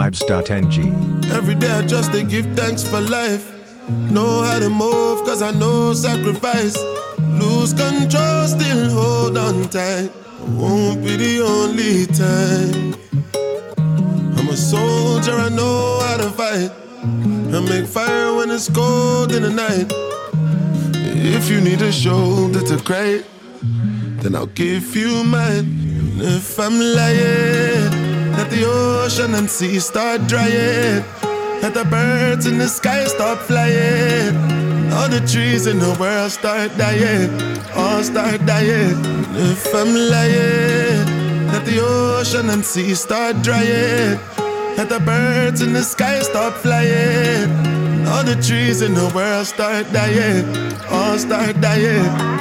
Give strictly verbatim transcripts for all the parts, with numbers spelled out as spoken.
vibes.ng. Every day I just to give thanks for life. Know how to move, cause I know sacrifice. Lose control, still hold on tight. Won't be the only time. I'm a soldier, I know how to fight. I make fire when it's cold in the night. If you need a shoulder to cry, then I'll give you mine. And if I'm lying, let the ocean and sea start drying. Let the birds in the sky stop flying. All the trees in the world start dying. All start dying. And if I'm lying, let the ocean and sea start drying. Let the birds in the sky stop flying. All the trees in the world start dying. All start dying.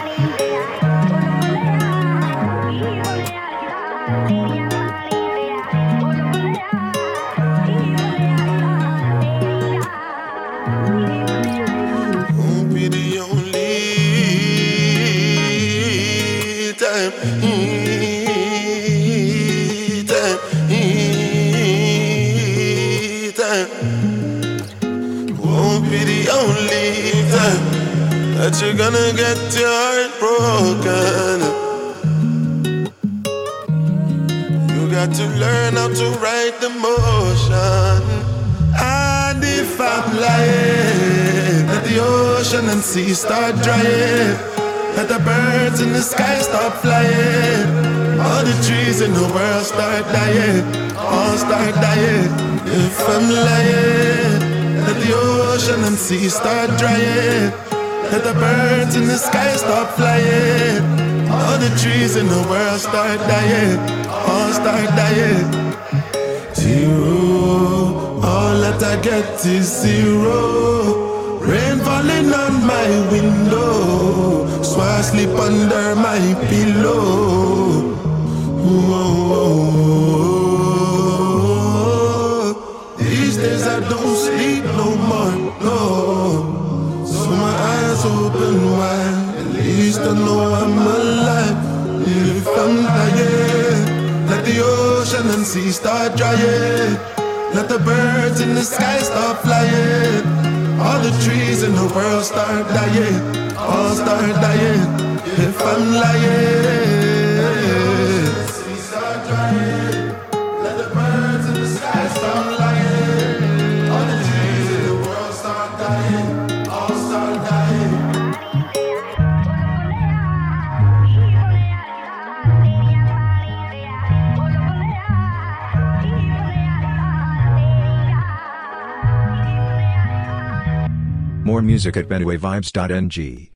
That you're gonna get your heart broken. You got to learn how to ride the motion. And if I'm lying, let the ocean and sea start drying. Let the birds in the sky stop flying. All the trees in the world start dying. All start dying. If I'm lying, let the ocean and sea start drying. Let the birds in the sky stop flying. All the trees in the world start dying. All start dying. Zero, all that I get is zero. Rain falling on my window, so I sleep under my pillow. Whoa. These days I don't sleep no more, no. Open wide, at least I know I'm alive. If I'm lying, let the ocean and sea start drying. Let the birds in the sky start flying. All the trees in the world start dying. All start dying. If I'm lying, sea start drying. Let the birds in the sky start flying. All the trees in the world start dying. All start dying. More music at benway vibes dot n g.